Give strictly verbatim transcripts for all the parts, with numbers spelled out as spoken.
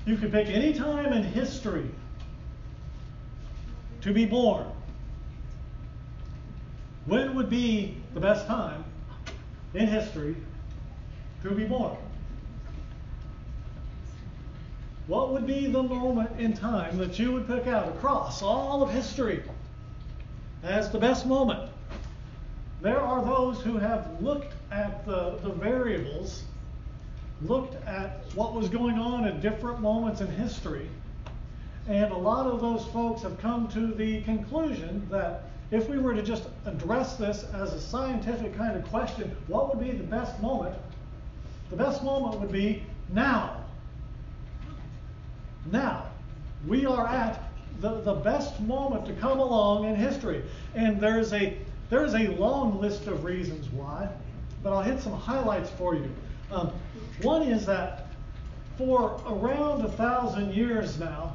you could pick any time in history to be born, when would be the best time in history to be born? What would be the moment in time that you would pick out across all of history as the best moment? There are those who have looked at the, the variables, looked at what was going on at different moments in history, and a lot of those folks have come to the conclusion that if we were to just address this as a scientific kind of question, what would be the best moment? The best moment would be now. Now. We are at the, the best moment to come along in history. And there's a, there's a long list of reasons why, but I'll hit some highlights for you. Um, one is that for around a thousand years now,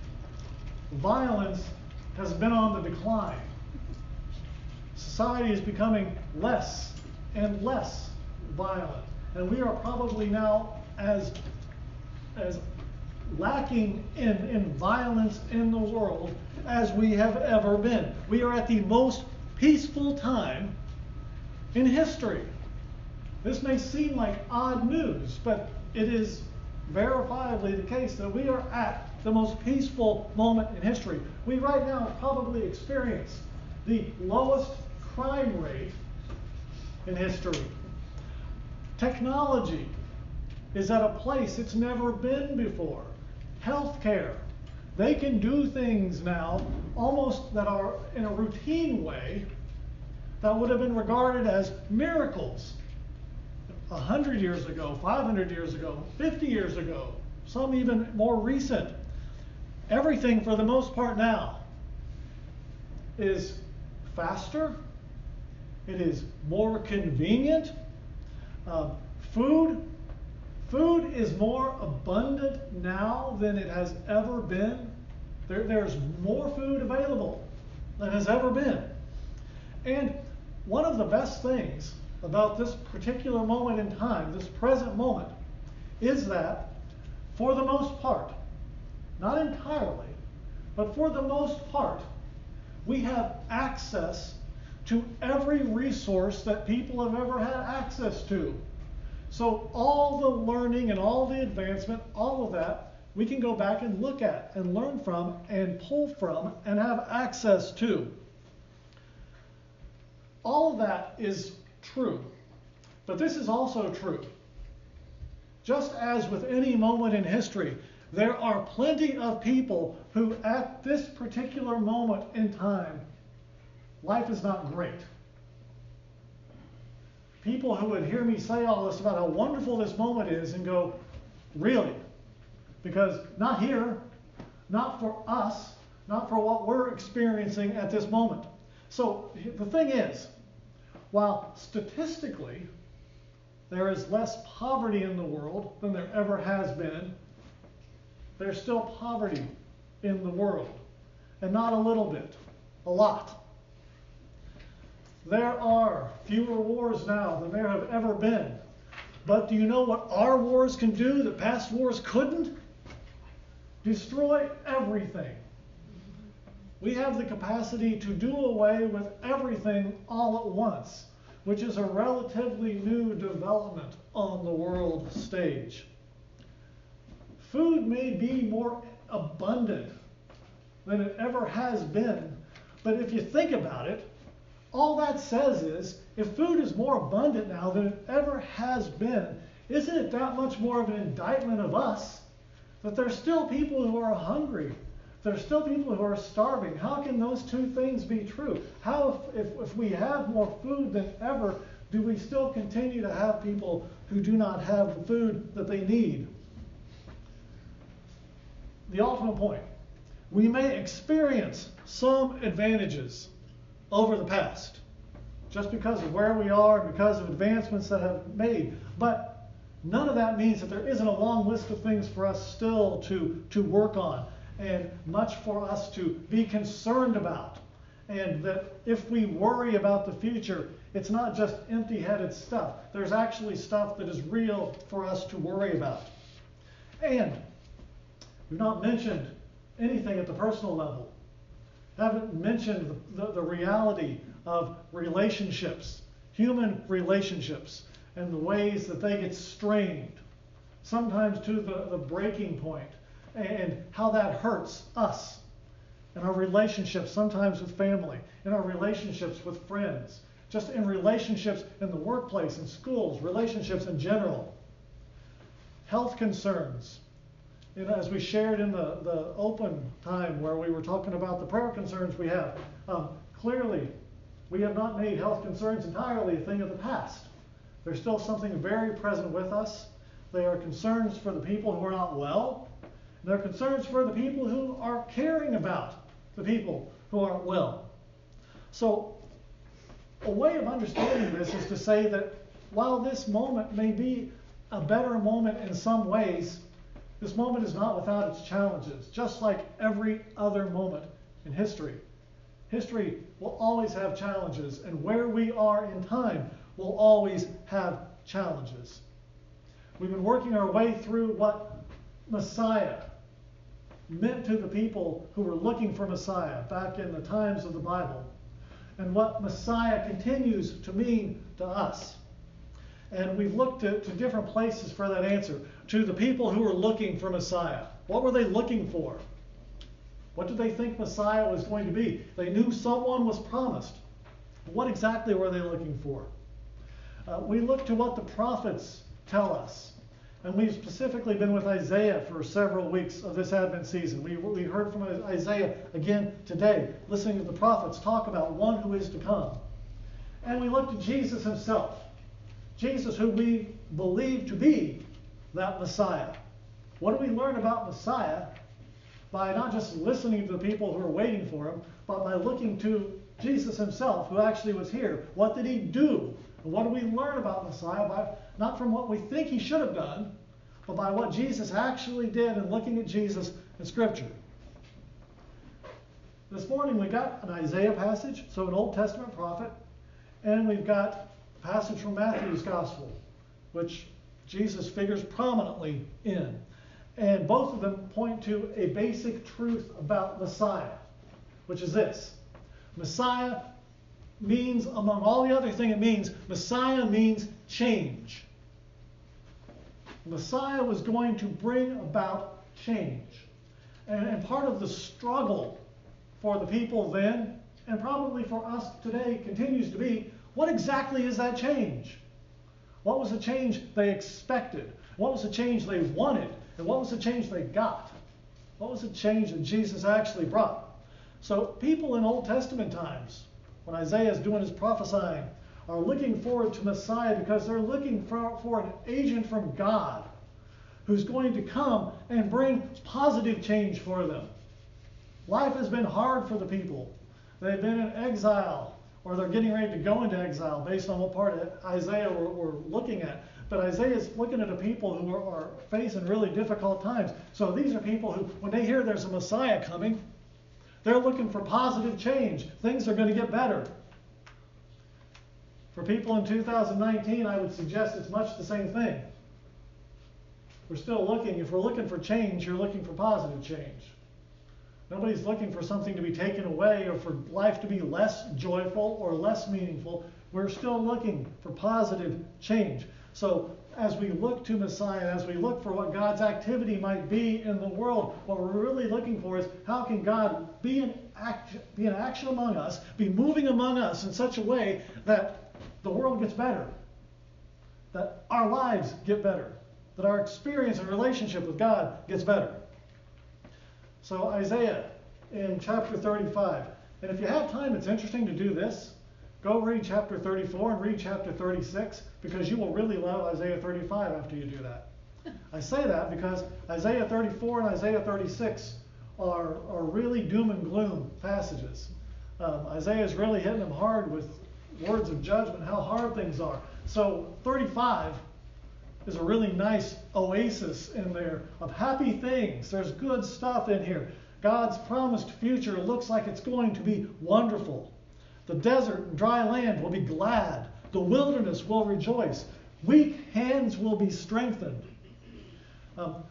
violence has been on the decline. Society is becoming less and less violent. And we are probably now as, as lacking in, in violence in the world as we have ever been. We are at the most peaceful time in history. This may seem like odd news, but it is verifiably the case that we are at the most peaceful moment in history. We right now probably experience the lowest crime rate in history. Technology is at a place it's never been before. Healthcare. They can do things now almost that are in a routine way that would have been regarded as miracles a hundred years ago, five hundred years ago, fifty years ago, some even more recent. Everything for the most part now is faster. It is more convenient. Uh, food, food is more abundant now than it has ever been. There, there's more food available than has ever been. And one of the best things about this particular moment in time, this present moment, is that for the most part, not entirely, but for the most part, we have access to every resource that people have ever had access to. So all the learning and all the advancement, all of that, we can go back and look at and learn from and pull from and have access to. All of that is true, but this is also true. Just as with any moment in history, there are plenty of people who at this particular moment in time, life is not great. People who would hear me say all this about how wonderful this moment is and go, really? Because not here, not for us, not for what we're experiencing at this moment. So the thing is, while statistically there is less poverty in the world than there ever has been, there's still poverty in the world. And not a little bit, a lot. There are fewer wars now than there have ever been. But do you know what our wars can do that past wars couldn't? Destroy everything. We have the capacity to do away with everything all at once, which is a relatively new development on the world stage. Food may be more abundant than it ever has been, but if you think about it, all that says is, if food is more abundant now than it ever has been, isn't it that much more of an indictment of us that there's still people who are hungry? There's still people who are starving. How can those two things be true? How, if, if, if we have more food than ever, do we still continue to have people who do not have the food that they need? The ultimate point, we may experience some advantages over the past, just because of where we are and because of advancements that have made. But none of that means that there isn't a long list of things for us still to, to work on, and much for us to be concerned about. And that if we worry about the future, it's not just empty-headed stuff. There's actually stuff that is real for us to worry about. And We've not mentioned anything at the personal level. Haven't mentioned the, the, the reality of relationships, human relationships, and the ways that they get strained, sometimes to the, the breaking point, and how that hurts us in our relationships, sometimes with family, in our relationships with friends, just in relationships in the workplace, in schools, relationships in general. Health concerns. You know, as we shared in the, the open time where we were talking about the prayer concerns we have, um, clearly we have not made health concerns entirely a thing of the past. They're still something very present with us. They are concerns for the people who are not well. They're concerns for the people who are caring about the people who aren't well. So a way of understanding this is to say that while this moment may be a better moment in some ways, this moment is not without its challenges, just like every other moment in history. History will always have challenges, and where we are in time will always have challenges. We've been working our way through what Messiah meant to the people who were looking for Messiah back in the times of the Bible, and what Messiah continues to mean to us. And we've looked to, to different places for that answer. To the people who were looking for Messiah. What were they looking for? What did they think Messiah was going to be? They knew someone was promised. What exactly were they looking for? Uh, we look to what the prophets tell us. And we've specifically been with Isaiah for several weeks of this Advent season. We, we heard from Isaiah again today, listening to the prophets talk about one who is to come. And we look to Jesus himself. Jesus, who we believe to be that Messiah. What do we learn about Messiah by not just listening to the people who are waiting for him, but by looking to Jesus himself, who actually was here? What did he do? And what do we learn about Messiah? By, not from what we think he should have done, but by what Jesus actually did and looking at Jesus in Scripture. This morning we got an Isaiah passage, so an Old Testament prophet, and we've got passage from Matthew's Gospel, which Jesus figures prominently in. And both of them point to a basic truth about Messiah, which is this. Messiah means, among all the other things it means, Messiah means change. Messiah was going to bring about change. And, and part of the struggle for the people then, and probably for us today, continues to be, what exactly is that change? What was the change they expected? What was the change they wanted? And what was the change they got? What was the change that Jesus actually brought? So people in Old Testament times, when Isaiah is doing his prophesying, are looking forward to Messiah because they're looking for, for an agent from God who's going to come and bring positive change for them. Life has been hard for the people. They've been in exile, or they're getting ready to go into exile based on what part of Isaiah we're, we're looking at. But Isaiah is looking at a people who are, are facing really difficult times. So these are people who, when they hear there's a Messiah coming, they're looking for positive change. Things are going to get better. For people in two thousand nineteen, I would suggest it's much the same thing. We're still looking, if we're looking for change, you're looking for positive change. Nobody's looking for something to be taken away or for life to be less joyful or less meaningful. We're still looking for positive change. So as we look to Messiah, as we look for what God's activity might be in the world, what we're really looking for is how can God be in action, be in action among us, be moving among us in such a way that the world gets better, that our lives get better, that our experience and relationship with God gets better. So Isaiah in chapter thirty-five. And if you have time, it's interesting to do this. Go read chapter thirty-four and read chapter thirty-six, because you will really love Isaiah thirty-five after you do that. I say that because Isaiah thirty-four and Isaiah thirty-six are, are really doom and gloom passages. Um, Isaiah is really hitting them hard with words of judgment, how hard things are. So thirty-five is a really nice oasis in there of happy things. There's good stuff in here. God's promised future looks like it's going to be wonderful. The desert and dry land will be glad. The wilderness will rejoice. Weak hands will be strengthened. Um,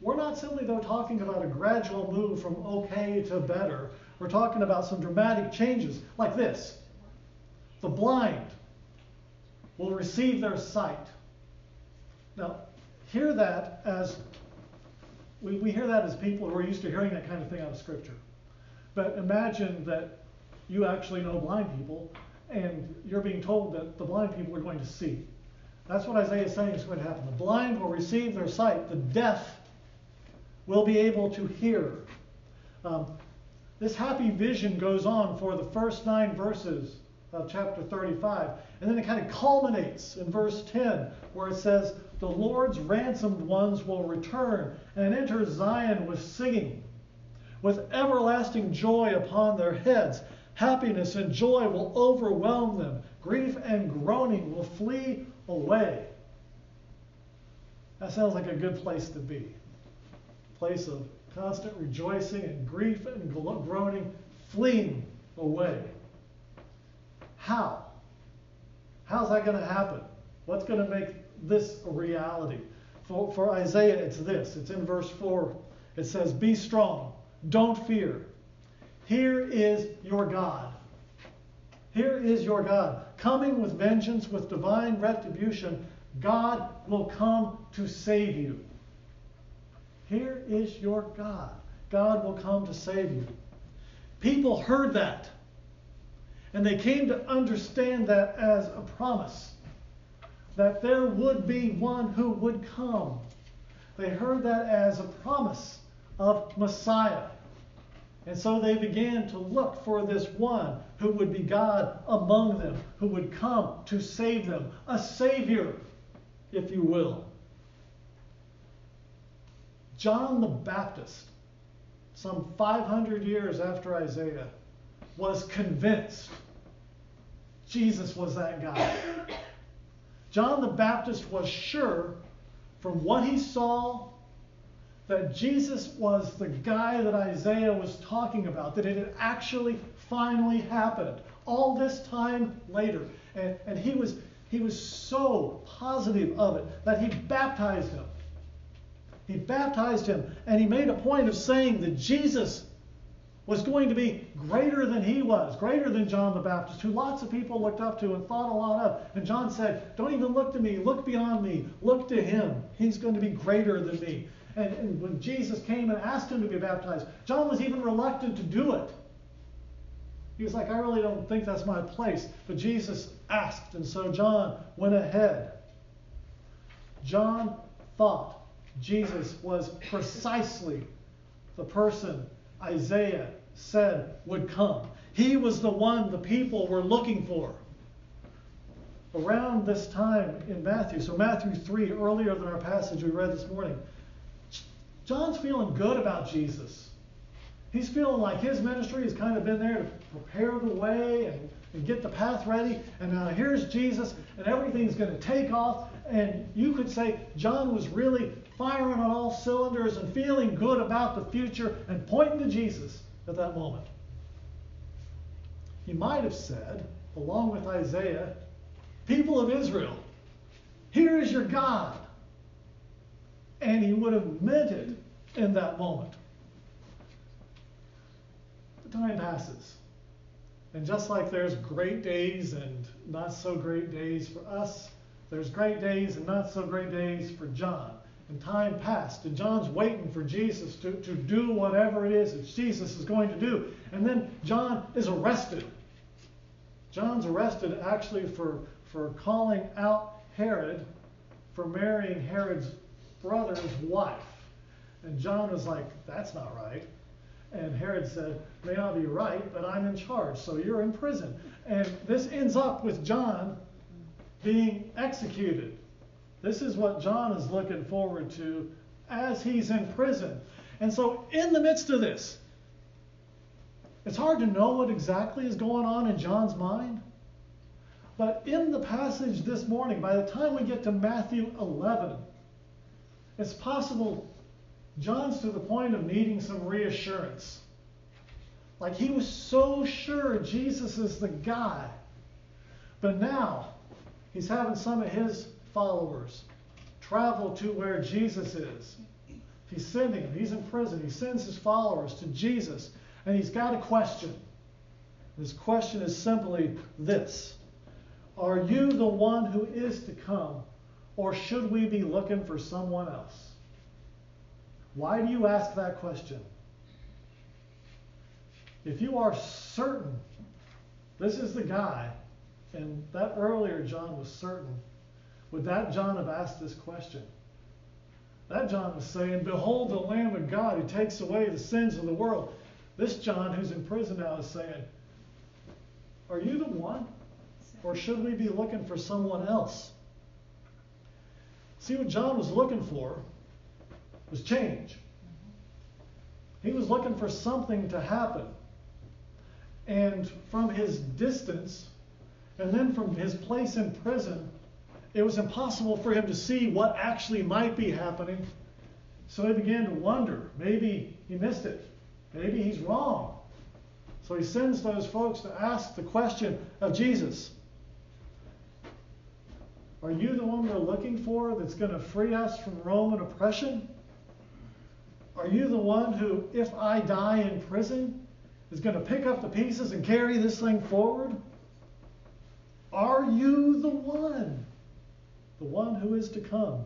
we're not simply, though, talking about a gradual move from okay to better. We're talking about some dramatic changes like this. The blind will receive their sight. Now, hear that as, we, we hear that as people who are used to hearing that kind of thing out of Scripture. But imagine that you actually know blind people, and you're being told that the blind people are going to see. That's what Isaiah is saying is going to happen. The blind will receive their sight. The deaf will be able to hear. Um, this happy vision goes on for the first nine verses of chapter thirty-five. And then it kind of culminates in verse ten, where it says, the Lord's ransomed ones will return and enter Zion with singing, with everlasting joy upon their heads. Happiness and joy will overwhelm them. Grief and groaning will flee away. That sounds like a good place to be. A place of constant rejoicing and grief and groaning fleeing away. How? How's that going to happen? What's going to make this a reality? For, for Isaiah, it's this. It's in verse four. It says, be strong. Don't fear. Here is your God. Here is your God. Coming with vengeance, with divine retribution, God will come to save you. Here is your God. God will come to save you. People heard that. And they came to understand that as a promise. That there would be one who would come. They heard that as a promise of Messiah. And so they began to look for this one who would be God among them, who would come to save them. A Savior, if you will. John the Baptist, some five hundred years after Isaiah, was convinced Jesus was that guy. John the Baptist was sure from what he saw that Jesus was the guy that Isaiah was talking about, that it had actually finally happened all this time later. And, and he was, he was so positive of it that he baptized him. He baptized him, and he made a point of saying that Jesus was going to be greater than he was, greater than John the Baptist, who lots of people looked up to and thought a lot of. And John said, don't even look to me, look beyond me, look to him. He's going to be greater than me. And, and when Jesus came and asked him to be baptized, John was even reluctant to do it. He was like, I really don't think that's my place. But Jesus asked, and so John went ahead. John thought Jesus was precisely the person Isaiah said would come. He was the one the people were looking for. Around this time in Matthew, so Matthew three, earlier than our passage we read this morning, John's feeling good about Jesus. He's feeling like his ministry has kind of been there to prepare the way and, and get the path ready. And now here's Jesus, and everything's going to take off. And you could say John was really firing on all cylinders and feeling good about the future and pointing to Jesus at that moment. He might have said, along with Isaiah, people of Israel, here is your God. And he would have meant it in that moment. The time passes. And just like there's great days and not so great days for us, there's great days and not so great days for John. And time passed. And John's waiting for Jesus to, to do whatever it is that Jesus is going to do. And then John is arrested. John's arrested actually for, for calling out Herod for marrying Herod's brother's wife. And John was like, that's not right. And Herod said, may not be right, but I'm in charge, so you're in prison. And this ends up with John being executed. This is what John is looking forward to as he's in prison. And so in the midst of this, it's hard to know what exactly is going on in John's mind. But in the passage this morning, by the time we get to Matthew eleven, it's possible John's to the point of needing some reassurance. Like he was so sure Jesus is the guy. But now he's having some of his followers travel to where Jesus is, He's sending him. He's in prison. He sends his followers to Jesus, and he's got a question. His question is simply this: are you the one who is to come, or should we be looking for someone else? Why do you ask that question? If you are certain this is the guy, and that earlier John was certain, would that John have asked this question? That John was saying, behold the Lamb of God who takes away the sins of the world. This John, who's in prison now, is saying, are you the one? Or should we be looking for someone else? See, what John was looking for was change. He was looking for something to happen. And from his distance, and then from his place in prison, it was impossible for him to see what actually might be happening. So he began to wonder. Maybe he missed it. Maybe he's wrong. So he sends those folks to ask the question of Jesus. Are you the one we're looking for that's going to free us from Roman oppression? Are you the one who, if I die in prison, is going to pick up the pieces and carry this thing forward? Are you the one? The one who is to come.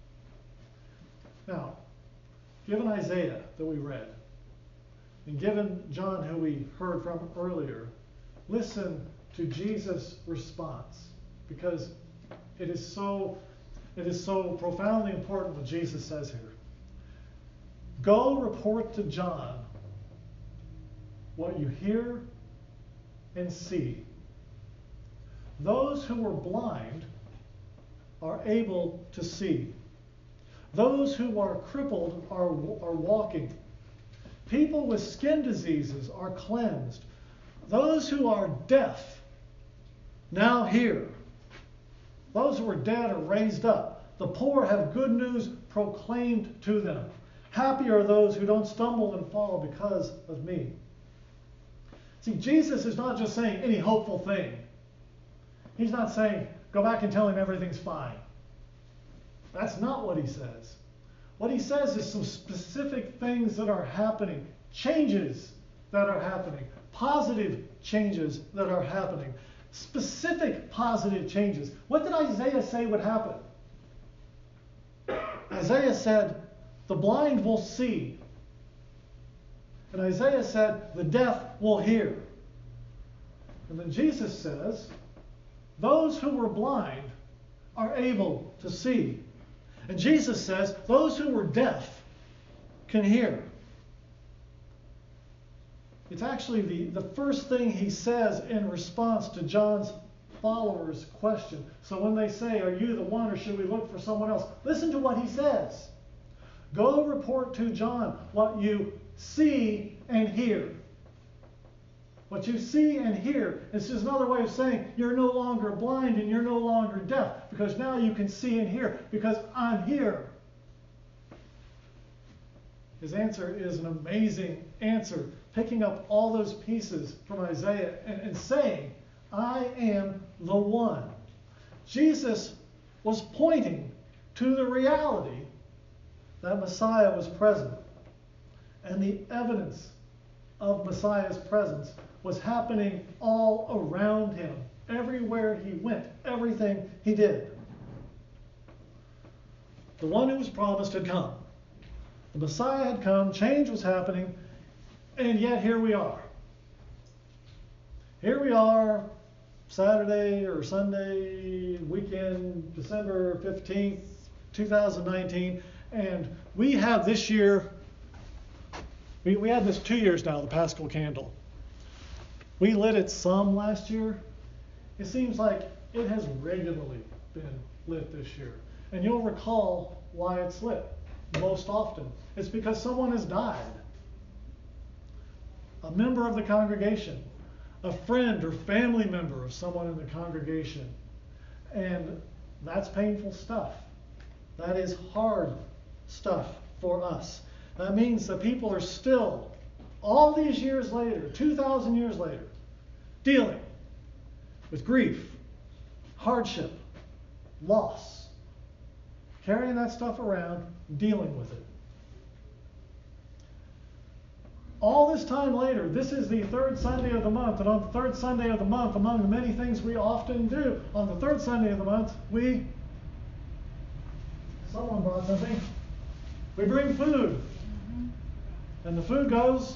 Now, given Isaiah that we read, and given John who we heard from earlier, listen to Jesus' response, because it is so, it is so profoundly important what Jesus says here. Go report to John what you hear and see. Those who were blind are able to see. Those who are crippled are, are walking. People with skin diseases are cleansed. Those who are deaf now hear. Those who are dead are raised up. The poor have good news proclaimed to them. Happy are those who don't stumble and fall because of me. See, Jesus is not just saying any hopeful thing. He's not saying, go back and tell him everything's fine. That's not what he says. What he says is some specific things that are happening, changes that are happening, positive changes that are happening, specific positive changes. What did Isaiah say would happen? Isaiah said, the blind will see. And Isaiah said, the deaf will hear. And then Jesus says, those who were blind are able to see. And Jesus says, those who were deaf can hear. It's actually the, the first thing he says in response to John's followers' question. So when they say, are you the one or should we look for someone else? Listen to what he says. Go report to John what you see and hear. What you see and hear is just another way of saying you're no longer blind and you're no longer deaf, because now you can see and hear because I'm here. His answer is an amazing answer, picking up all those pieces from Isaiah and, and saying, I am the one. Jesus was pointing to the reality that Messiah was present. And the evidence of Messiah's presence was happening all around him, everywhere he went, everything he did. The one who was promised had come. The Messiah had come, change was happening, and yet here we are. Here we are, Saturday or Sunday weekend, December fifteenth, two thousand nineteen, and we have this year, we, we had this two years now, the Paschal Candle. We lit it some last year. It seems like it has regularly been lit this year. And you'll recall why it's lit most often. It's because someone has died. A member of the congregation, a friend or family member of someone in the congregation. And that's painful stuff. That is hard stuff for us. That means that people are still, all these years later, two thousand years later, dealing with grief, hardship, loss, carrying that stuff around, dealing with it. all this time later, this is the third Sunday of the month, and on the third Sunday of the month, among the many things we often do, on the third Sunday of the month, we, someone brought something, we bring food. Mm-hmm. And the food goes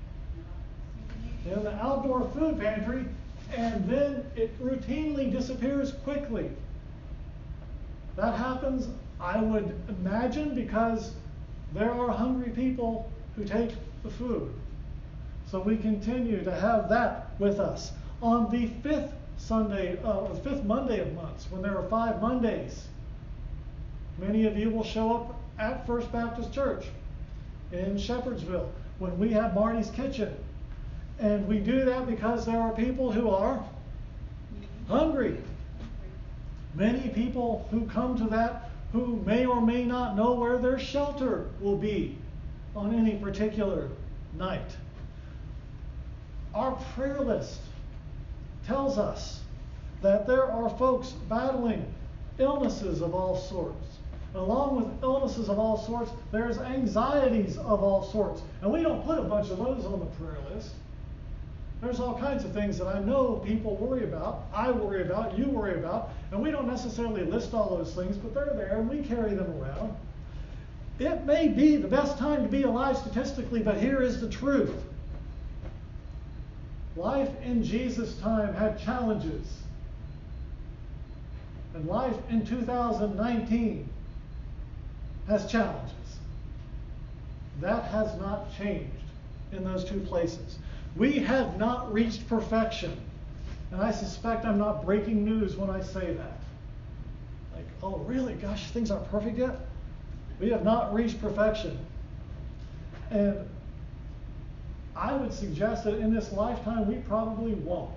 in the outdoor food pantry, and then it routinely disappears quickly. That happens, I would imagine, because there are hungry people who take the food. So we continue to have that with us. On the fifth Sunday, uh, the fifth Monday of months, when there are five Mondays, many of you will show up at First Baptist Church in Shepherdsville when we have Marty's Kitchen. And we do that because there are people who are hungry. Many people who come to that who may or may not know where their shelter will be on any particular night. Our prayer list tells us that there are folks battling illnesses of all sorts. Along with illnesses of all sorts, there's anxieties of all sorts. And we don't put a bunch of those on the prayer list. There's all kinds of things that I know people worry about, I worry about, you worry about, and we don't necessarily list all those things, but they're there and we carry them around. It may be the best time to be alive statistically, but here is the truth. Life in Jesus' time had challenges. And life in two thousand nineteen has challenges. That has not changed in those two places. We have not reached perfection. And I suspect I'm not breaking news when I say that. Like, oh really? Gosh, things aren't perfect yet? We have not reached perfection. And I would suggest that in this lifetime we probably won't.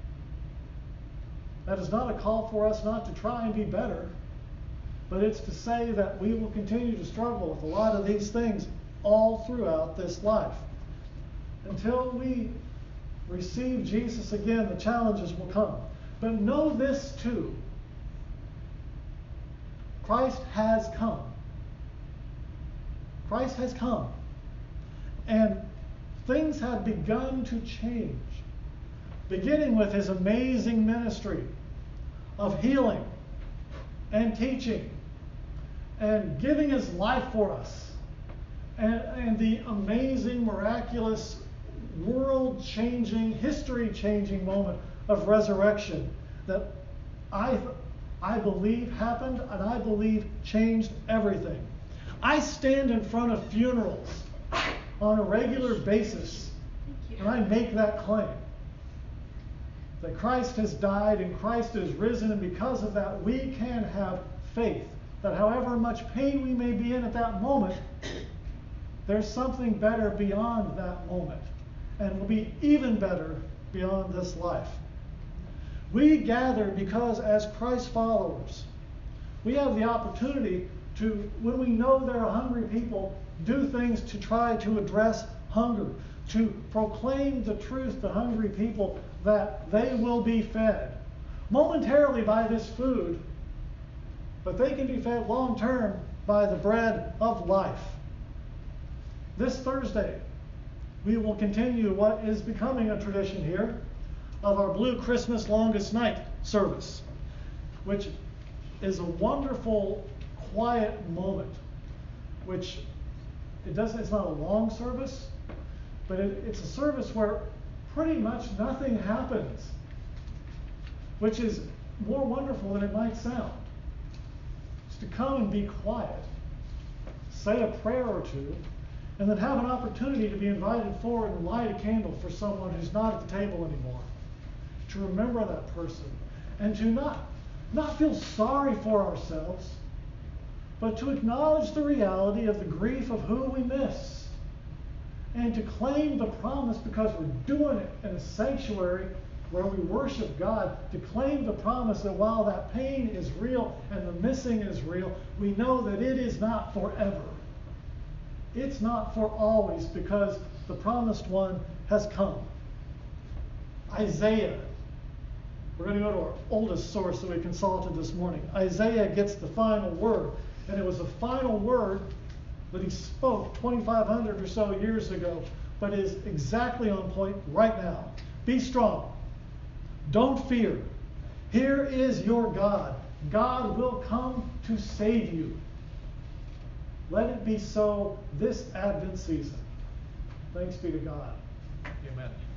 That is not a call for us not to try and be better, but it's to say that we will continue to struggle with a lot of these things all throughout this life. Until we receive Jesus again, the challenges will come. But know this too. Christ has come. Christ has come. And things have begun to change. Beginning with his amazing ministry of healing and teaching and giving his life for us. And, and the amazing, miraculous, world-changing, history-changing moment of resurrection that I, I believe happened and I believe changed everything. I stand in front of funerals on a regular basis and I make that claim. That Christ has died and Christ is risen, and because of that we can have faith that however much pain we may be in at that moment, there's something better beyond that moment, and will be even better beyond this life. We gather because as Christ followers, we have the opportunity to, when we know there are hungry people, do things to try to address hunger, to proclaim the truth to hungry people that they will be fed momentarily by this food, but they can be fed long term by the bread of life. This Thursday, we will continue what is becoming a tradition here of our Blue Christmas Longest Night service, which is a wonderful, quiet moment, which it doesn't, it's not a long service, but it, it's a service where pretty much nothing happens, which is more wonderful than it might sound. Just to come and be quiet, say a prayer or two, and then have an opportunity to be invited forward and light a candle for someone who's not at the table anymore. To remember that person, and to not, not feel sorry for ourselves, but to acknowledge the reality of the grief of who we miss. And to claim the promise, because we're doing it in a sanctuary where we worship God, to claim the promise that while that pain is real and the missing is real, we know that it is not forever. It's not for always, because the promised one has come. Isaiah. We're going to go to our oldest source that we consulted this morning. Isaiah gets the final word. And it was the final word that he spoke twenty-five hundred or so years ago but is exactly on point right now. Be strong. Don't fear. Here is your God. God will come to save you. Let it be so this Advent season. Thanks be to God. Amen.